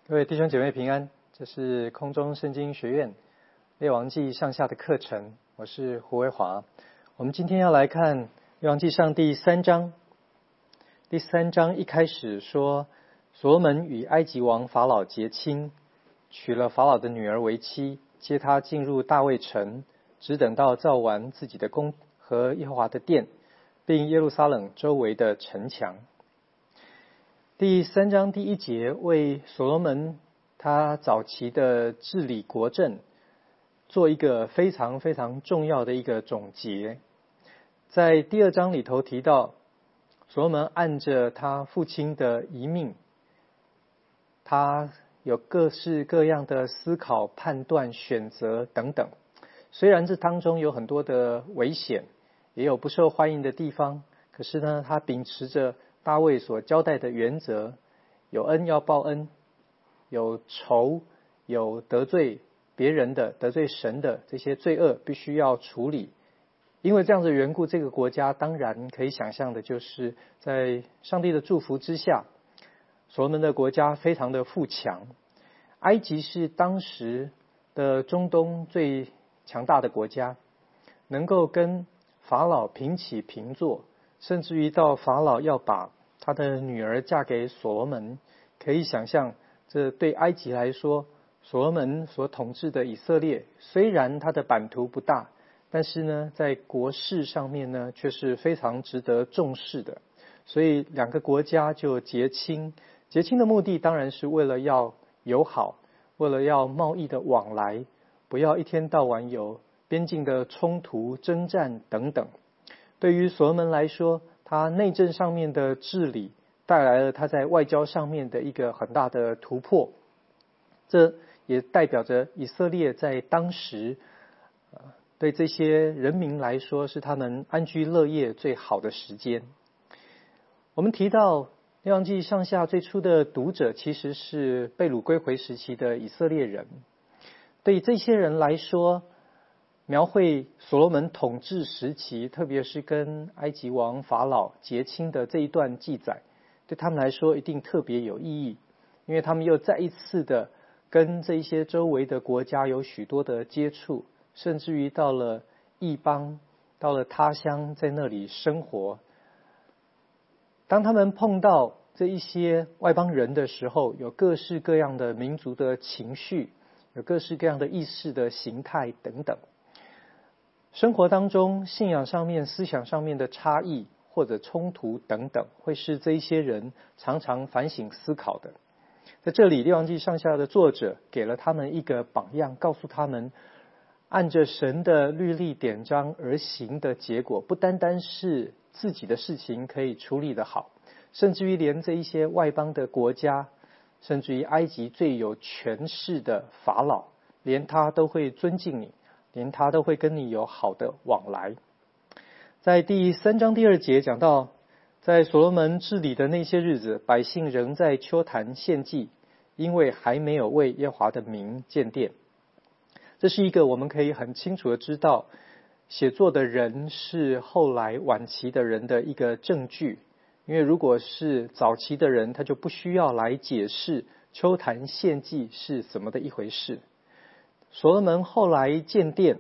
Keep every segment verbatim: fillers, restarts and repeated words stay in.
各位弟兄姐妹平安，这是空中圣经学院列王纪上下的课程，我是胡维华。我们今天要来看列王纪上第三章。第三章一开始说，所罗门与埃及王法老结亲，娶了法老的女儿为妻，接他进入大卫城，只等到造完自己的宫和耶和华的殿，并耶路撒冷周围的城墙。第三章第一节为所罗门他早期的治理国政做一个非常非常重要的一个总结。在第二章里头提到，所罗门按着他父亲的遗命，他有各式各样的思考、判断、选择等等。虽然这当中有很多的危险，也有不受欢迎的地方，可是呢，他秉持着大卫所交代的原则，有恩要报恩，有仇有得罪别人的、得罪神的这些罪恶必须要处理。因为这样的缘故，这个国家当然可以想象的就是在上帝的祝福之下，所罗门的国家非常的富强。埃及是当时的中东最强大的国家，能够跟法老平起平坐，甚至于到法老要把他的女儿嫁给所罗门，可以想象这对埃及来说，所罗门所统治的以色列虽然它的版图不大，但是呢在国事上面呢却是非常值得重视的。所以两个国家就结亲，结亲的目的当然是为了要友好，为了要贸易的往来，不要一天到晚有边境的冲突、征战等等。对于所罗门来说，他内政上面的治理带来了他在外交上面的一个很大的突破，这也代表着以色列在当时对这些人民来说是他们安居乐业最好的时间。我们提到列王纪上下最初的读者其实是被掳归回时期的以色列人，对这些人来说，描绘所罗门统治时期，特别是跟埃及王法老结亲的这一段记载，对他们来说一定特别有意义，因为他们又再一次的跟这些周围的国家有许多的接触，甚至于到了异邦，到了他乡，在那里生活。当他们碰到这一些外邦人的时候，有各式各样的民族的情绪，有各式各样的意识的形态等等。生活当中信仰上面、思想上面的差异或者冲突等等，会是这一些人常常反省思考的。在这里，列王纪上下的作者给了他们一个榜样，告诉他们按着神的律例典章而行的结果，不单单是自己的事情可以处理得好，甚至于连这一些外邦的国家，甚至于埃及最有权势的法老，连他都会尊敬你，连他都会跟你有好的往来。在第三章第二节讲到，在所罗门治理的那些日子，百姓仍在丘坛献祭，因为还没有为耶和华的名建殿。这是一个我们可以很清楚的知道，写作的人是后来晚期的人的一个证据。因为如果是早期的人，他就不需要来解释丘坛献祭是怎么的一回事。所罗门后来建殿，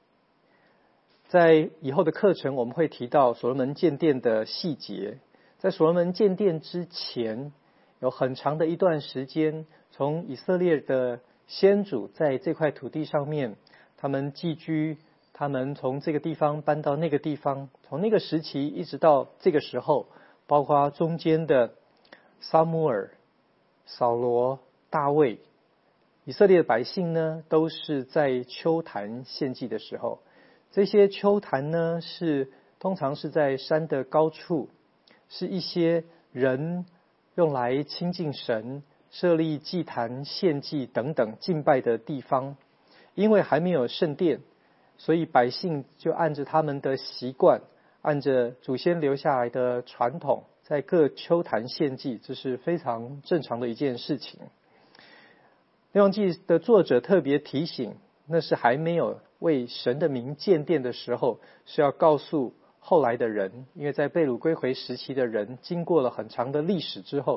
在以后的课程我们会提到所罗门建殿的细节。在所罗门建殿之前，有很长的一段时间，从以色列的先祖在这块土地上面，他们寄居，他们从这个地方搬到那个地方，从那个时期一直到这个时候，包括中间的撒母耳、扫罗、大卫，以色列的百姓呢，都是在丘坛献祭的时候。这些丘坛呢，是通常是在山的高处，是一些人用来亲近神、设立祭坛、献祭等等敬拜的地方。因为还没有圣殿，所以百姓就按着他们的习惯，按着祖先留下来的传统，在各丘坛献祭，这是非常正常的一件事情。列王纪的作者特别提醒，那是还没有为神的名建殿的时候，是要告诉后来的人，因为在被掳归回时期的人，经过了很长的历史之后，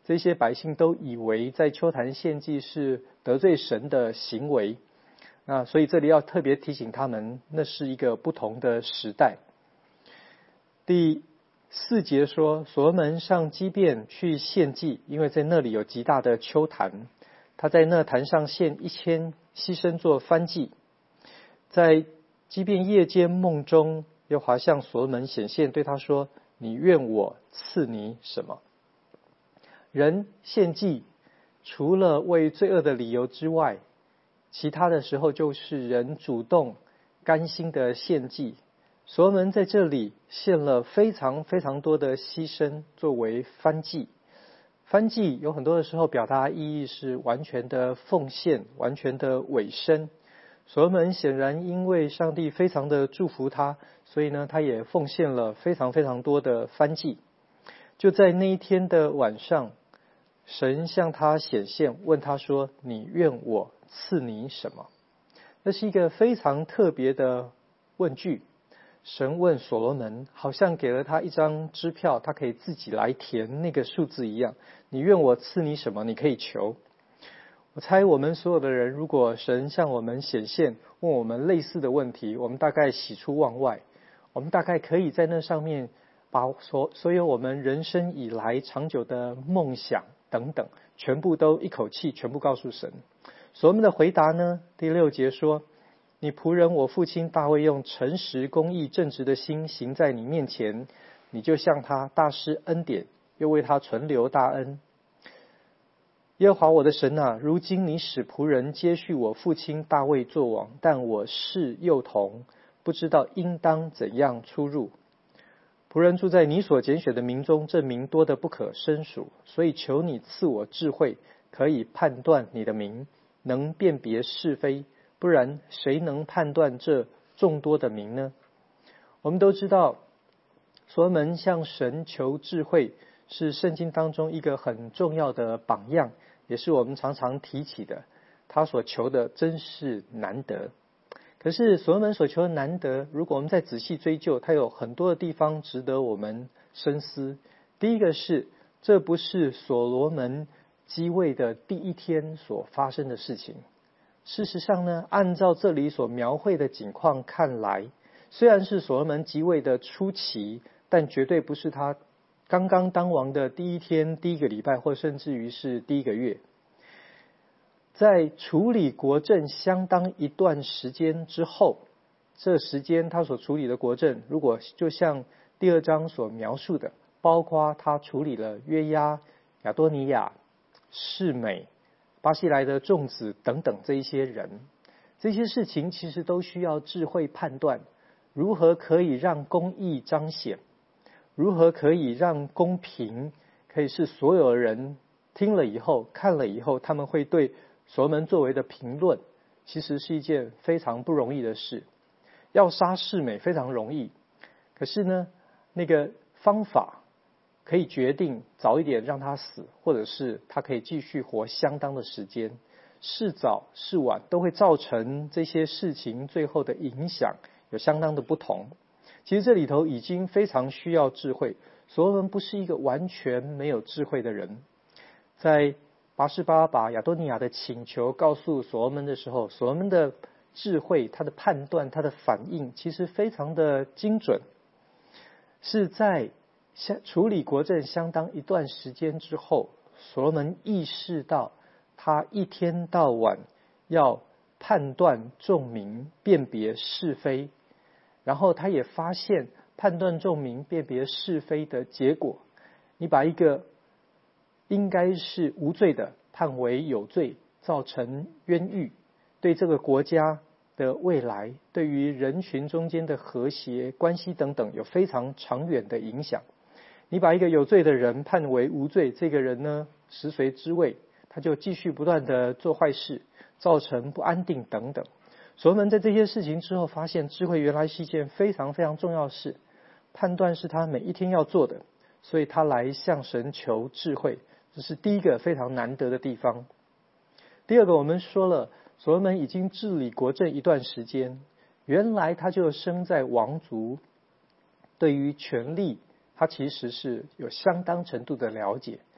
这些百姓都以为在秋坛献祭是得罪神的行为，那所以这里要特别提醒他们，那是一个不同的时代。第四节说，所罗门上基遍去献祭，因为在那里有极大的秋坛，他在那坛上献一千牺牲做燔祭。在基遍夜间梦中，耶和华向所罗门显现，对他说：你愿我赐你什么？人献祭除了为罪恶的理由之外，其他的时候就是人主动甘心的献祭。所罗门在这里献了非常非常多的牺牲作为燔祭。燔祭有很多的时候表达意义是完全的奉献，完全的委身。所罗门显然因为上帝非常的祝福他，所以呢，他也奉献了非常非常多的燔祭。就在那一天的晚上，神向他显现，问他说：你愿我赐你什么？这是一个非常特别的问句。神问所罗门，好像给了他一张支票，他可以自己来填那个数字一样。你愿我赐你什么？你可以求。我猜我们所有的人，如果神向我们显现，问我们类似的问题，我们大概喜出望外。我们大概可以在那上面把所所有我们人生以来长久的梦想等等，全部都一口气全部告诉神。所罗门的回答呢？第六节说：你仆人我父亲大卫用诚实公义正直的心行在你面前，你就向他大施恩典，又为他存留大恩。耶和华我的神啊，如今你使仆人接续我父亲大卫作王，但我是幼童，不知道应当怎样出入。仆人住在你所拣选的民中，这民多得不可胜数，所以求你赐我智慧，可以判断你的民，能辨别是非，不然谁能判断这众多的民呢？我们都知道，所罗门向神求智慧是圣经当中一个很重要的榜样，也是我们常常提起的。他所求的真是难得。可是所罗门所求的难得，如果我们再仔细追究，他有很多的地方值得我们深思。第一个是，这不是所罗门继位的第一天所发生的事情。事实上呢，按照这里所描绘的景况看来，虽然是所罗门即位的初期，但绝对不是他刚刚当王的第一天、第一个礼拜，或甚至于是第一个月。在处理国政相当一段时间之后，这时间他所处理的国政，如果就像第二章所描述的，包括他处理了约押、亚多尼亚、示每、巴西来的众子等等这一些人，这些事情其实都需要智慧判断，如何可以让公义彰显，如何可以让公平可以是所有人听了以后看了以后，他们会对所罗门作为的评论，其实是一件非常不容易的事。要杀示每非常容易，可是呢，那个方法可以决定早一点让他死，或者是他可以继续活相当的时间。是早是晚都会造成这些事情最后的影响有相当的不同。其实这里头已经非常需要智慧。所罗门不是一个完全没有智慧的人。在拔示巴把亚多尼亚的请求告诉所罗门的时候，所罗门的智慧，他的判断，他的反应其实非常的精准，是在处理国政相当一段时间之后，所罗门意识到他一天到晚要判断众民，辨别是非，然后他也发现判断众民辨别是非的结果，你把一个应该是无罪的判为有罪，造成冤狱，对这个国家的未来，对于人群中间的和谐关系等等有非常长远的影响。你把一个有罪的人判为无罪，这个人呢食髓知味，他就继续不断的做坏事，造成不安定等等。所罗门在这些事情之后发现，智慧原来是一件非常非常重要的事，判断是他每一天要做的，所以他来向神求智慧，这是第一个非常难得的地方。第二个，我们说了，所罗门已经治理国政一段时间，原来他就生在王族，对于权力他其实是有相当程度的了解。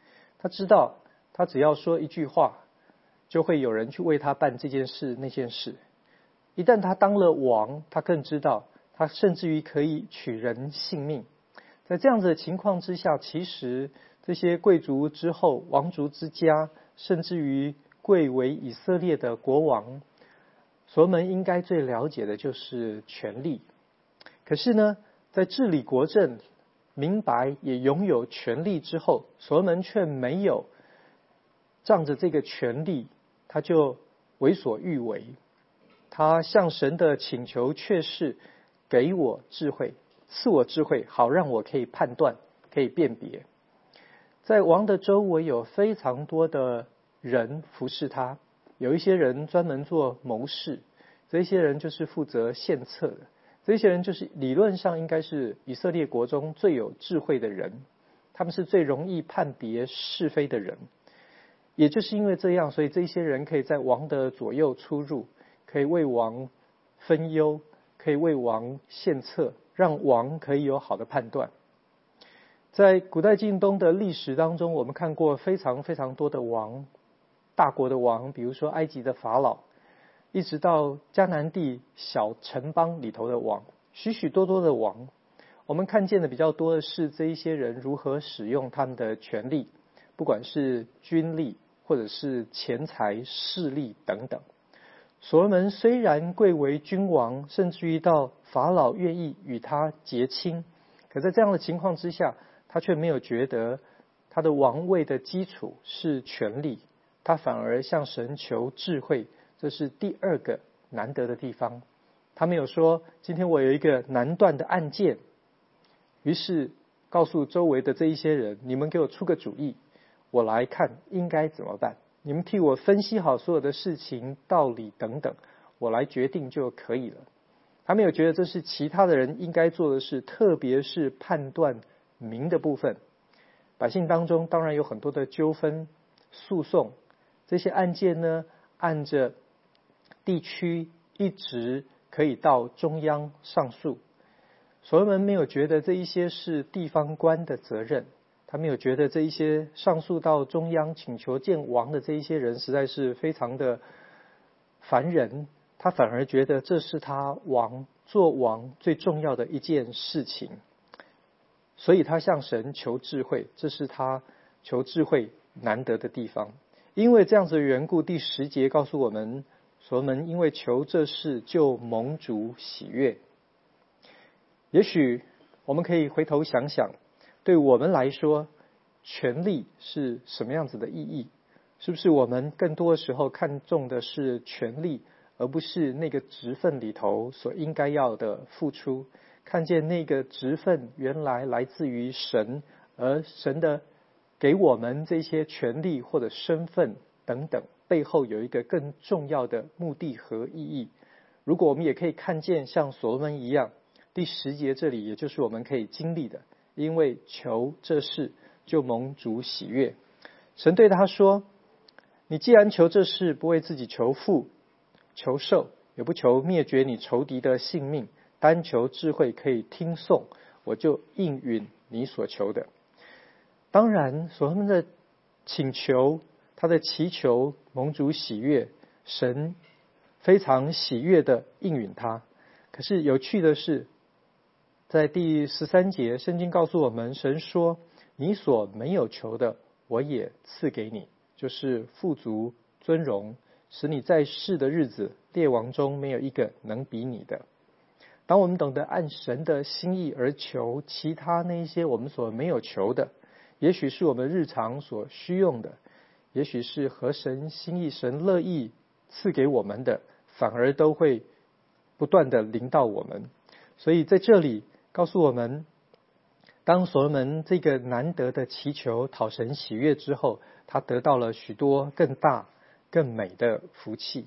他知道他只要说一句话，就会有人去为他办这件事那件事。一旦他当了王，他更知道他甚至于可以取人性命。在这样子的情况之下，其实这些贵族之后，王族之家，甚至于贵为以色列的国王，所罗门应该最了解的就是权力。可是呢，在治理国政、明白也拥有权力之后，所罗门却没有仗着这个权力，他就为所欲为。他向神的请求却是给我智慧，赐我智慧，好让我可以判断，可以辨别。在王的周围有非常多的人服侍他，有一些人专门做谋士，这些人就是负责献策的，这些人就是理论上应该是以色列国中最有智慧的人，他们是最容易判别是非的人。也就是因为这样，所以这些人可以在王的左右出入，可以为王分忧，可以为王献策，让王可以有好的判断。在古代近东的历史当中，我们看过非常非常多的王，大国的王，比如说埃及的法老，一直到迦南地小城邦里头的王，许许多多的王。我们看见的比较多的是这一些人如何使用他们的权力，不管是军力或者是钱财势力等等。所罗门虽然贵为君王，甚至于到法老愿意与他结亲，可在这样的情况之下，他却没有觉得他的王位的基础是权力，他反而向神求智慧，这是第二个难得的地方。他没有说今天我有一个难断的案件，于是告诉周围的这一些人，你们给我出个主意，我来看应该怎么办，你们替我分析好所有的事情道理等等，我来决定就可以了。他没有觉得这是其他的人应该做的事，特别是判断民的部分。百姓当中当然有很多的纠纷诉讼，这些案件呢，按着地区一直可以到中央上诉。所罗门没有觉得这一些是地方官的责任，他没有觉得这一些上诉到中央请求见王的这一些人实在是非常的烦人，他反而觉得这是他王做王最重要的一件事情。所以他向神求智慧，这是他求智慧难得的地方。因为这样子的缘故，第十节告诉我们，所罗门因为求这事就蒙主喜悦。也许我们可以回头想想，对我们来说，权力是什么样子的意义？是不是我们更多的时候看重的是权力，而不是那个职分里头所应该要的付出？看见那个职分原来来自于神，而神的给我们这些权利或者身份等等，背后有一个更重要的目的和意义。如果我们也可以看见像所罗门一样，第十节这里也就是我们可以经历的，因为求这事就蒙主喜悦。神对他说，你既然求这事，不为自己求富求寿，也不求灭绝你仇敌的性命，单求智慧可以听颂，我就应允你所求的。当然所罗门的请求，他的祈求蒙主喜悦，神非常喜悦的应允他。可是有趣的是，在第十三节圣经告诉我们，神说你所没有求的我也赐给你，就是富足尊荣，使你在世的日子列王中没有一个能比你的。当我们懂得按神的心意而求，其他那些我们所没有求的，也许是我们日常所需用的，也许是合神心意神乐意赐给我们的，反而都会不断的临到我们。所以在这里告诉我们，当所罗门这个难得的祈求讨神喜悦之后，他得到了许多更大更美的福气。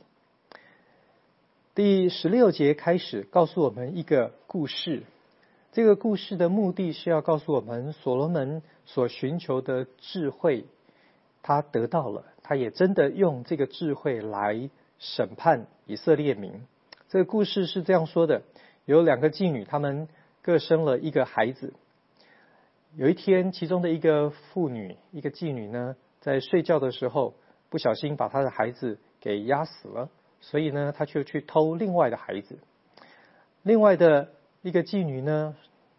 第十六节开始告诉我们一个故事，这个故事的目的是要告诉我们，所罗门所寻求的智慧他得到了，他也真的用这个智慧来审判以色列民。这个故事是这样说的，有两个妓女，她们各生了一个孩子， 有一天，其中的一个妇女，一个妓女呢，在睡觉的时候不小心把她的孩子给压死了，所以呢，她就去偷另外的孩子。另外的一个妓女呢，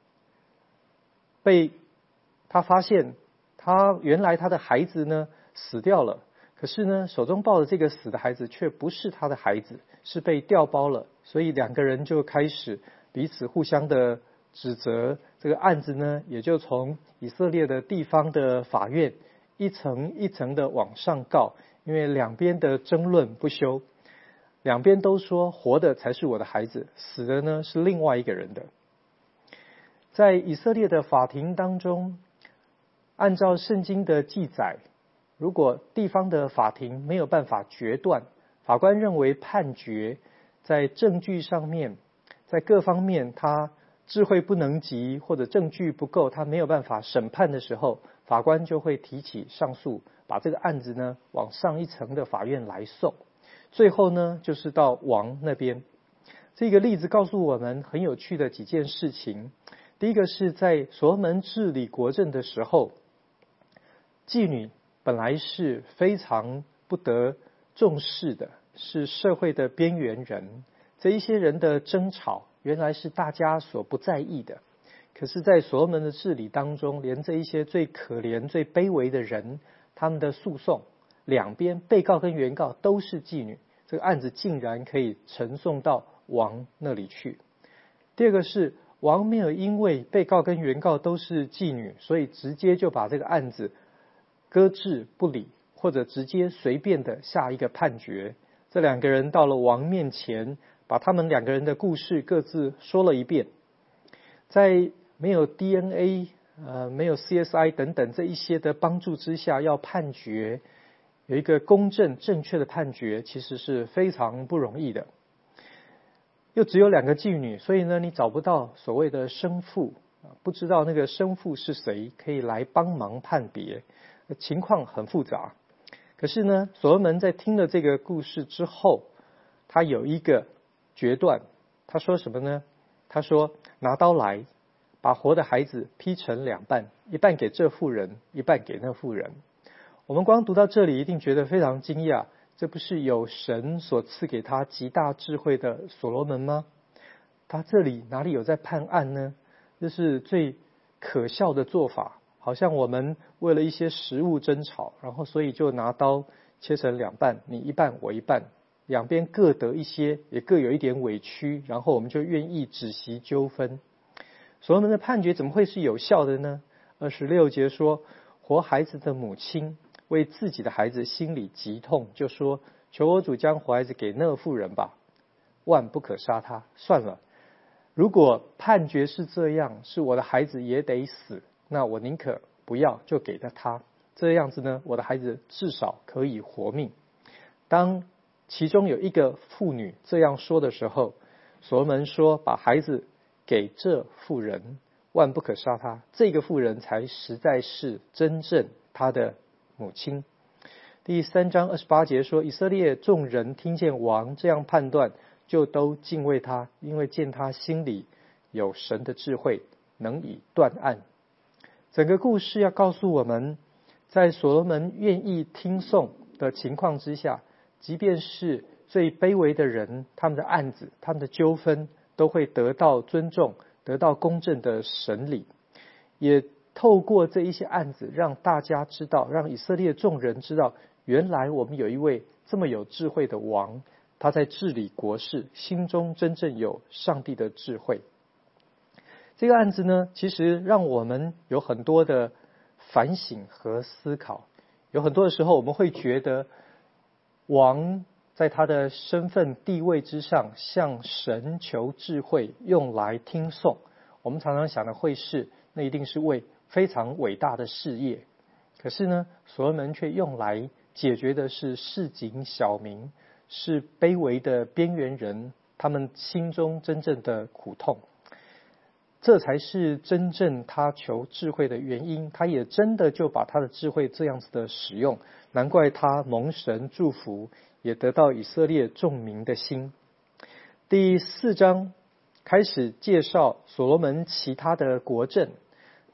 被她发现，她原来她的孩子呢死掉了，可是呢，手中抱的这个死的孩子却不是她的孩子，是被调包了，所以两个人就开始彼此互相的指责。这个案子呢，也就从以色列的地方的法院一层一层的往上告，因为两边的争论不休，两边都说活的才是我的孩子，死的呢是另外一个人的。在以色列的法庭当中，按照圣经的记载，如果地方的法庭没有办法决断，法官认为判决在证据上面，在各方面他智慧不能及，或者证据不够，他没有办法审判的时候，法官就会提起上诉，把这个案子呢往上一层的法院来送。最后呢，就是到王那边。这个例子告诉我们很有趣的几件事情。第一个是在所罗门治理国政的时候，妓女本来是非常不得重视的，是社会的边缘人。这一些人的争吵原来是大家所不在意的，可是在所罗门的治理当中，连这一些最可怜最卑微的人，他们的诉讼两边被告跟原告都是妓女，这个案子竟然可以呈送到王那里去。第二个是王没有因为被告跟原告都是妓女，所以直接就把这个案子搁置不理，或者直接随便的下一个判决。这两个人到了王面前，把他们两个人的故事各自说了一遍。在没有 D N A、呃、没有 C S I 等等这一些的帮助之下，要判决有一个公正正确的判决，其实是非常不容易的。又只有两个妓女，所以呢，你找不到所谓的生父，不知道那个生父是谁，可以来帮忙判别，情况很复杂。可是呢，所罗门在听了这个故事之后，他有一个决断。他说什么呢？他说拿刀来，把活的孩子劈成两半，一半给这妇人，一半给那妇人。我们光读到这里一定觉得非常惊讶，这不是有神所赐给他极大智慧的所罗门吗？他这里哪里有在判案呢？这是最可笑的做法，好像我们为了一些食物争吵，然后所以就拿刀切成两半，你一半我一半，两边各得一些，也各有一点委屈，然后我们就愿意止息纠纷。所罗门的判决怎么会是有效的呢？二十六节说，活孩子的母亲为自己的孩子心里极痛，就说求我主将活孩子给那妇人吧，万不可杀他。算了，如果判决是这样，是我的孩子也得死，那我宁可不要，就给了他。这样子呢，我的孩子至少可以活命。当其中有一个妇女这样说的时候，所罗门说把孩子给这妇人，万不可杀他。这个妇人才实在是真正他的母亲。第三章二十八节说，以色列众人听见王这样判断，就都敬畏他，因为见他心里有神的智慧，能以断案。整个故事要告诉我们，在所罗门愿意听讼的情况之下，即便是最卑微的人，他们的案子，他们的纠纷都会得到尊重，得到公正的审理。也透过这一些案子，让大家知道，让以色列众人知道，原来我们有一位这么有智慧的王，他在治理国事，心中真正有上帝的智慧。这个案子呢，其实让我们有很多的反省和思考。有很多的时候，我们会觉得王在他的身份地位之上，向神求智慧，用来听讼。我们常常想的会是，那一定是为非常伟大的事业。可是呢，所罗门却用来解决的是市井小民，是卑微的边缘人，他们心中真正的苦痛。这才是真正他求智慧的原因，他也真的就把他的智慧这样子的使用，难怪他蒙神祝福，也得到以色列众民的心。第四章开始介绍所罗门其他的国政，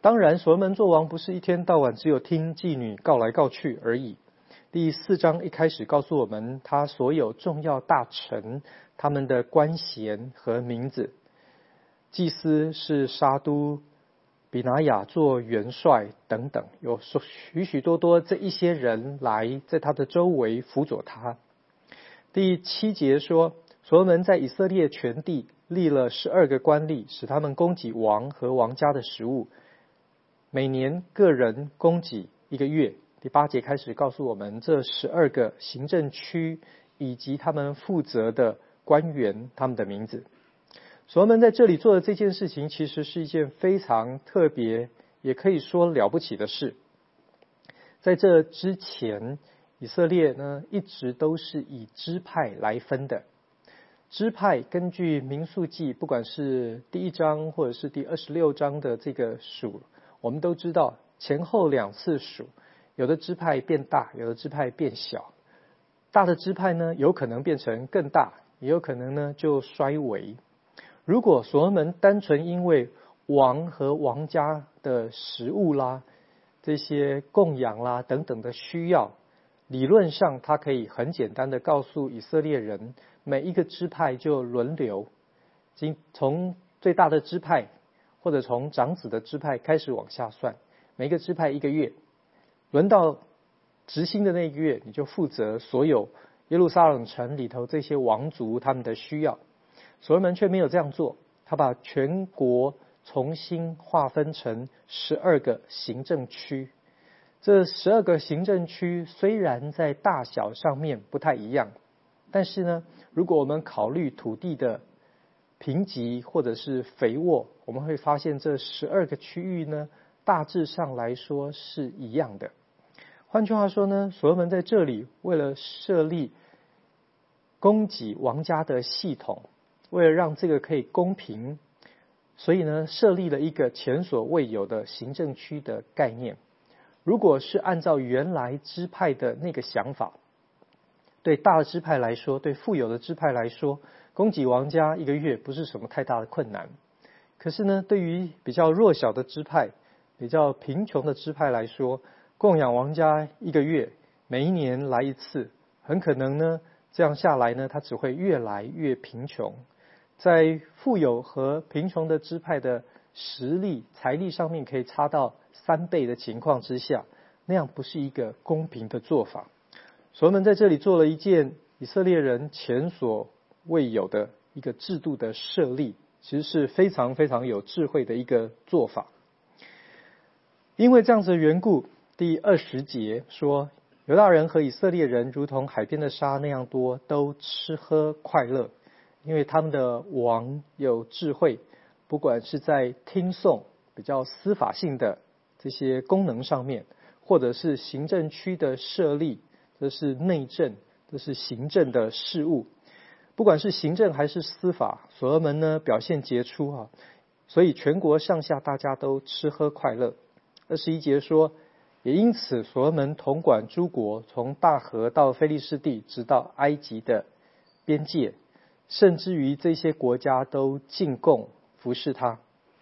当然，所罗门做王不是一天到晚只有听妓女告来告去而已。第四章一开始告诉我们，他所有重要大臣他们的官衔和名字。祭司是沙都、比拿雅做元帅等等，有许许多多这一些人来在他的周围辅佐他。第七节说，所罗门在以色列全地立了十二个官吏，使他们供给王和王家的食物，每年个人供给一个月。第八节开始告诉我们这十二个行政区以及他们负责的官员他们的名字。所罗门在这里做的这件事情，其实是一件非常特别，也可以说了不起的事。在这之前，以色列呢一直都是以支派来分的。支派根据民数记，不管是第一章或者是第二十六章的这个数，我们都知道前后两次数，有的支派变大，有的支派变小。大的支派呢，有可能变成更大，也有可能呢就衰微。如果所罗门单纯因为王和王家的食物啦、这些供养啦等等的需要，理论上他可以很简单的告诉以色列人，每一个支派就轮流，从最大的支派或者从长子的支派开始往下算，每一个支派一个月，轮到执行的那一个月，你就负责所有耶路撒冷城里头这些王族他们的需要。所罗门却没有这样做，他把全国重新划分成十二个行政区。这十二个行政区虽然在大小上面不太一样，但是呢，如果我们考虑土地的贫瘠或者是肥沃，我们会发现这十二个区域呢，大致上来说是一样的。换句话说呢，所罗门在这里为了设立供给王家的系统，为了让这个可以公平，所以呢，设立了一个前所未有的行政区的概念。如果是按照原来支派的那个想法，对大的支派来说，对富有的支派来说，供给王家一个月不是什么太大的困难。可是呢，对于比较弱小的支派、比较贫穷的支派来说，供养王家一个月，每一年来一次，很可能呢，这样下来呢，他只会越来越贫穷。在富有和贫穷的支派的实力、财力上面可以差到三倍的情况之下，那样不是一个公平的做法。所罗门在这里做了一件以色列人前所未有的一个制度的设立，其实是非常非常有智慧的一个做法。因为这样子的缘故，第二十节说，犹大人和以色列人如同海边的沙那样多，都吃喝快乐，因为他们的王有智慧，不管是在听讼比较司法性的这些功能上面，或者是行政区的设立，这是内政，这是行政的事务，不管是行政还是司法，所罗门呢表现杰出啊，所以全国上下大家都吃喝快乐。二十一节说，也因此所罗门统管诸国，从大河到非利士地，直到埃及的边界，甚至于这些国家都进贡服侍他。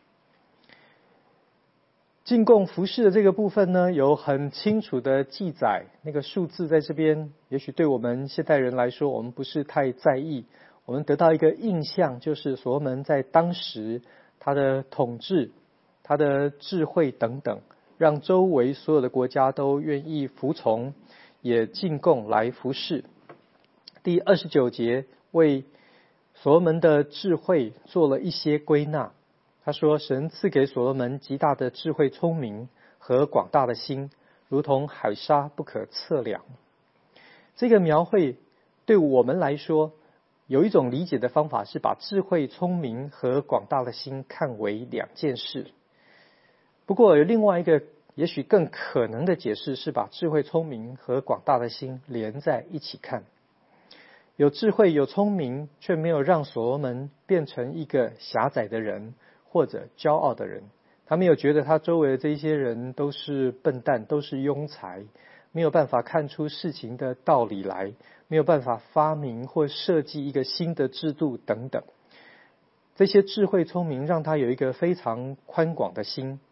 进贡服侍的这个部分呢，有很清楚的记载，那个数字在这边，也许对我们现代人来说，我们不是太在意。我们得到一个印象，就是所罗门在当时他的统治、他的智慧等等，让周围所有的国家都愿意服从，也进贡来服侍。第二十九节为所罗门的智慧做了一些归纳。他说，神赐给所罗门极大的智慧聪明和广大的心，如同海沙不可测量。这个描绘对我们来说，有一种理解的方法是把智慧聪明和广大的心看为两件事。不过有另外一个也许更可能的解释，是把智慧聪明和广大的心连在一起看。有智慧有聪明，却没有让所罗门变成一个狭窄的人或者骄傲的人。他没有觉得他周围的这些人都是笨蛋，都是庸才，没有办法看出事情的道理来，没有办法发明或设计一个新的制度等等。这些智慧聪明让他有一个非常宽广的心，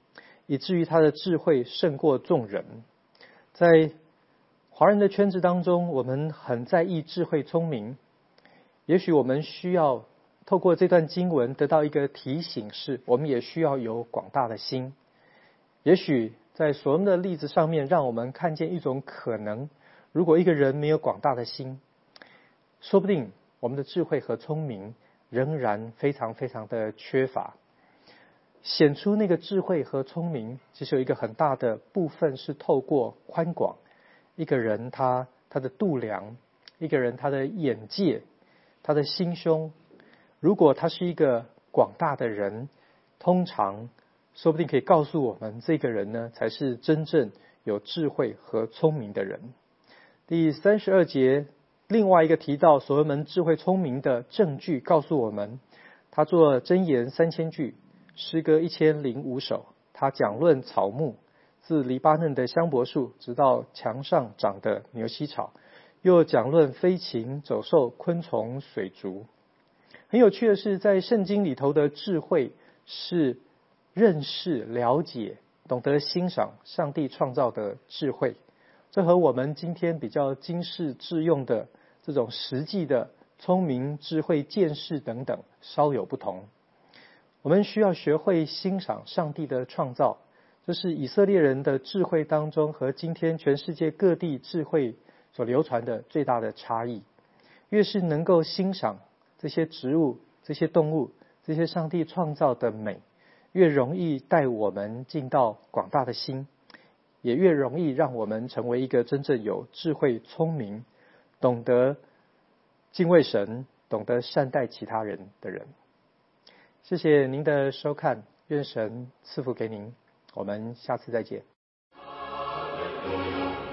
以至于他的智慧胜过众人。在华人的圈子当中，我们很在意智慧聪明，也许我们需要透过这段经文得到一个提醒，是我们也需要有广大的心。也许在所罗门的例子上面，让我们看见一种可能，如果一个人没有广大的心，说不定我们的智慧和聪明仍然非常非常的缺乏。显出那个智慧和聪明，其实有一个很大的部分是透过宽广。一个人他他的度量，一个人他的眼界，他的心胸，如果他是一个广大的人，通常说不定可以告诉我们，这个人呢才是真正有智慧和聪明的人。第三十二节另外一个提到所罗门智慧聪明的证据，告诉我们他做箴言三千句，诗歌一千零五首，他讲论草木，自黎巴嫩的香柏树直到墙上长的牛膝草，又讲论飞禽走兽昆虫水族。很有趣的是，在圣经里头的智慧是认识了解懂得欣赏上帝创造的智慧，这和我们今天比较经世致用的这种实际的聪明智慧见识等等稍有不同。我们需要学会欣赏上帝的创造，这是以色列人的智慧当中和今天全世界各地智慧所流传的最大的差异。越是能够欣赏这些植物、这些动物、这些上帝创造的美，越容易带我们进到广大的心，也越容易让我们成为一个真正有智慧聪明、懂得敬畏神、懂得善待其他人的人。谢谢您的收看，愿神赐福给您，我们下次再见。